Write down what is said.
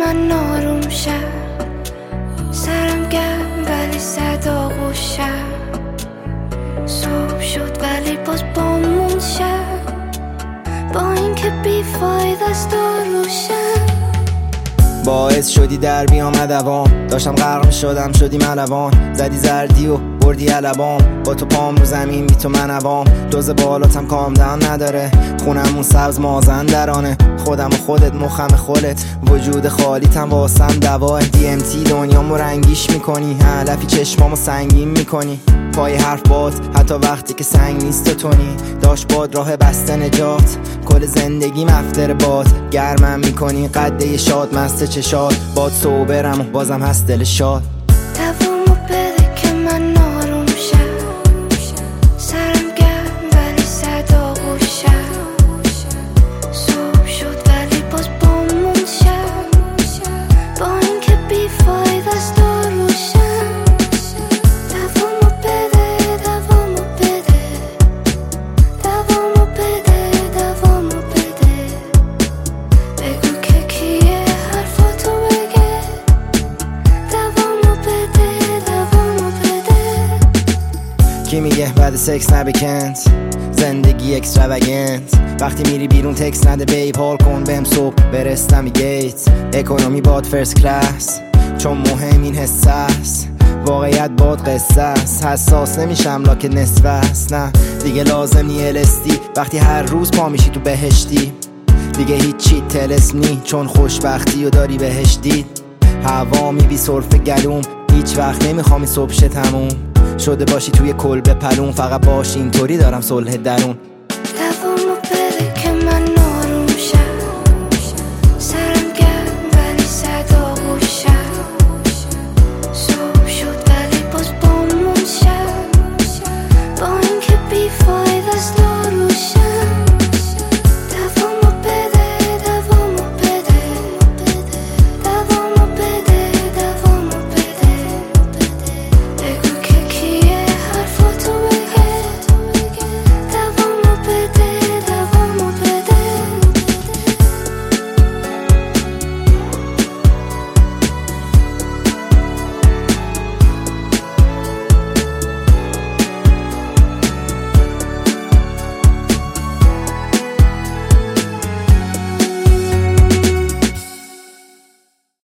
من آروم شم، سرم گرم ولی صدا گوشم، صبح شد ولی باز بامون شب، با اینکه بیفاید است و روشم. باعث شدی در بیام دوام، داشتم غرق می شدم شدی ملوان، زدی زردی و بردی علبام، با تو پام رو زمین بی تو من عوام، دوز بالاتم کامدن نداره، خونمون سبز مازندرانه، خودم و خودت مخم خودت، وجود خالیتم واسم دواه، DMT دنیامو رنگیش میکنی، علفی چشمامو سنگین میکنی، پای حرف باد حتی وقتی که سنگ نیست و تونی، داشت باد راه بسته نجات، کل زندگی مفتر باد، گرمم میکنی قده شاد مست چشاد، باد صوبرم و بازم هست دل شاد. دوامو بده که من آروم شم، سرم گرم ولی صدا گوشم، صبح شد ولی باز بامون شب، با اینکه بیفاید است و روشم. دوامو بده، دوامو بده، دوامو بده، دوامو بده، بگو که کیه حرفاتو بگه، دوامو بده، دوامو بده. کی میگه بعد سکس نبکنت زندگی اکستراوگنت، وقتی میری بیرون تکس نده بیب، حال کن بهم صبح برستم گیت، اکونومی باد فرست کلاس، چون مهم این حس است، واقعیت باد قصه است، حساس نمیشم لاکه نصف است، نه دیگه لازم نی LSD، وقتی هر روز پا میشی تو بهشتی، دیگه هیچی طلسم نی، چون خوشبختی و داری بهش دید، هوا میبی سرف گلوم، هیچ وقت نمیخوام این صبح شه تموم، شده باشی توی کلبه پلون، فقط باش اینطوری دارم صلح درون.